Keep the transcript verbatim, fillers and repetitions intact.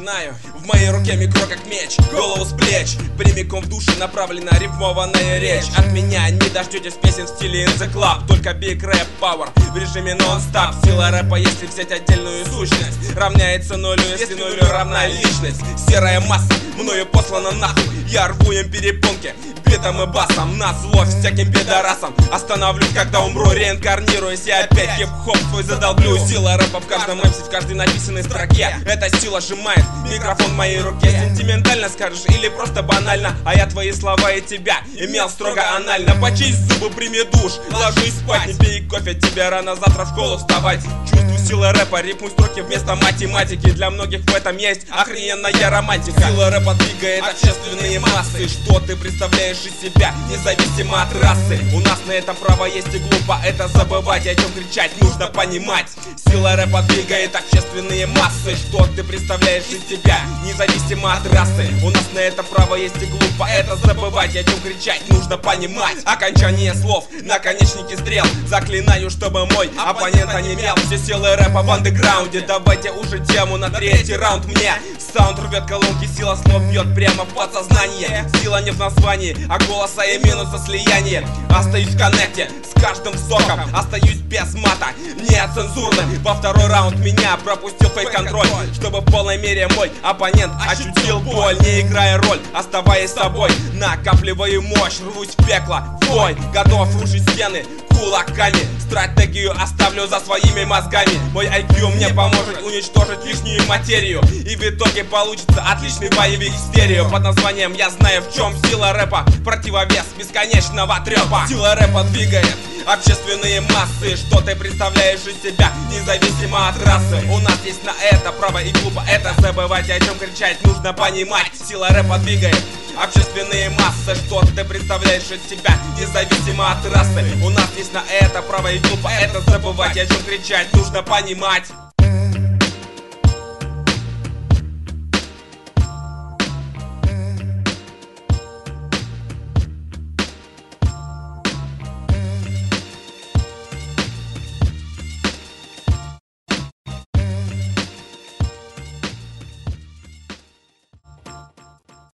начинаю. В моей руке микро как меч, голову с плеч, прямиком в душе направлена рифмованная речь. От меня не дождетесь песен в стиле In The Club, только Big Rap Power в режиме нон-стоп. Сила рэпа, если взять отдельную сущность, равняется нулю, если нулю равна личность. Серая масса мною послана нахуй, я рву им перепонки битом и басом, на зло всяким пидорасам. Остановлюсь, когда умру, реинкарнируюсь, и опять хип-хоп свой задолблю. Сила рэпа в каждом эмси, в каждой написанной строке. Эта сила сжимает микрофон в моей руке. Сентиментально скажешь или просто банально, а я твои слова и тебя имел строго анально. Почисть зубы, прими душ, ложись спать, не пей кофе, тебе рано завтра в школу вставать. Чувствую силы рэпа, рифмуй строки вместо математики. Для многих в этом есть охрененная романтика. Сила рэпа двигает общественные массы. Что ты представляешь из себя, независимо от расы? У нас на это право есть, и глупо это забывать. О чем кричать нужно понимать. Сила рэпа двигает общественные массы. Что ты представляешь из себя, независимо от расы? У нас на это право есть, и глупо это забывать. О чем кричать нужно понимать. Окончание слов, наконечники стрел. Заклинаю, чтобы мой оппонент онемел. Все силы рэпа в андеграунде. Давайте уже тему на третий раунд мне. Саунд рвет колонки, сила слов бьет прямо в подсознание. Сила не в названии, а голоса и минуса слияние. Остаюсь в коннекте с каждым соком, остаюсь без мата, не цензурным. Во второй раунд меня пропустил фейк-контроль, чтобы в полной мере мой оппонент ощутил боль. Не играя роль, оставаясь собой, накапливаю мощь, рвусь в пекло, в бой. Готов рушить стены кулаками, стратегию оставлю за своими мозгами. Мой ай кью мне поможет уничтожить лишнюю материю, и в итоге получится отличный боевик стерео под названием «Я знаю, в чем сила рэпа», противовес бесконечного трёпа. Сила рэпа двигает общественные массы. Что ты представляешь из себя, независимо от расы? У нас есть на это право, и глупо это забывать. О чем кричать нужно понимать. Сила рэпа двигает общественные массы. Что ты представляешь из себя, независимо от расы? У нас есть на это право, и глупо это забывать. О чем кричать нужно понимать.